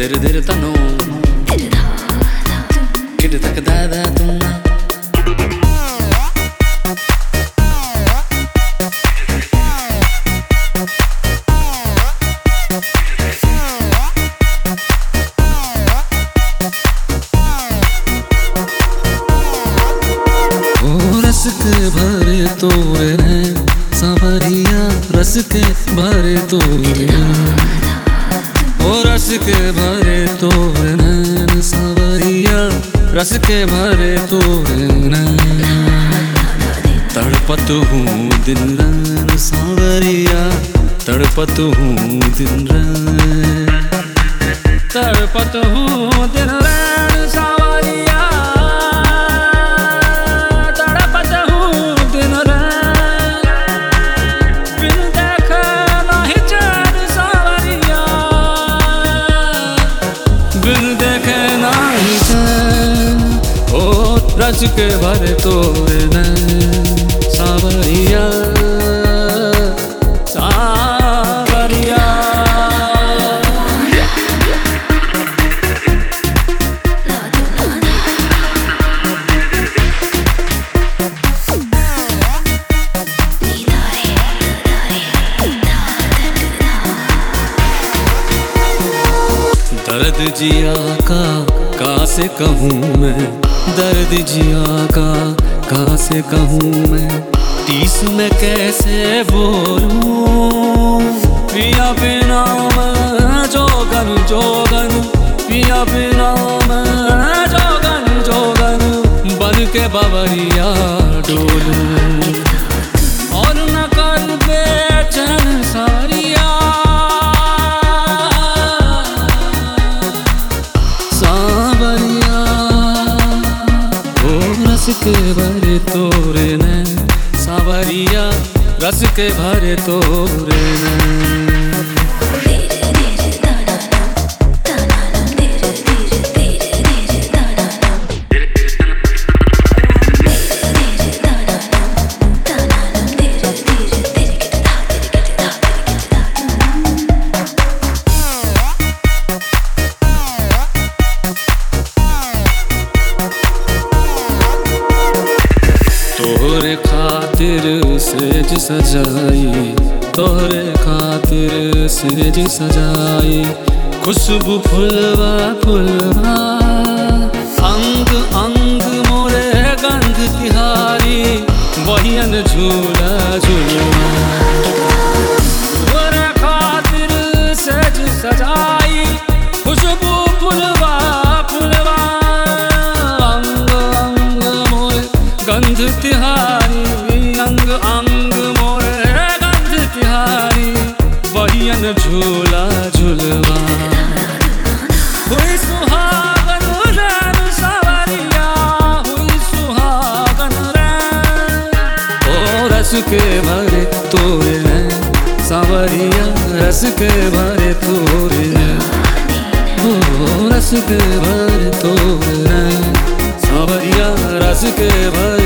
Dir dir tano Kid tak dada tumna रस के भरे तोरे नैन सांवरिया रस के भरे तोरे ओ रस के भरे तोरे नैन सांवरिया रस के भरे तोरे नैन तड़पत हूँ दिन रात सांवरिया तड़पत हूँ दिन रात तड़पत हूँ दिन रात सांवरिया रस के भरे तोरे नैन सांवरिया सांवरिया दर्द जिया का से कहूँ मैं दर्द जिया का से कहूँ मैं टीस में कैसे बोलूं पिया बिना मैं जोगन जोगन पिया बिना मैं जोगन जोगन बन के बावरिया डोलूं और न कर बेचैन सारिया रस के भरे तोरे नैन सांवरिया रस के भरे तोरे नैन तोहरे खातिर सेज सजाई तोहरे खातिर सेज सजाई खुशबू फुलवा फुलवा अंग अंग मोरे गंध तिहारी बहियन झूला झूलवा तोहरे खातिर सेज सजाई खुशबू फुलवा फुलवा अंग अंग मोरे गंध तिहारी अंग अंग मोरे गंध तिहारी बहियन झूला झूलवा हुई सुहागन रैन सांवरिया हुई सुहागन रैन ओ रस के भरे तोरे नैन सांवरिया रस के भरे तोरे नैन ओ रस के भरे तोरे नैन सांवरिया रस के भरे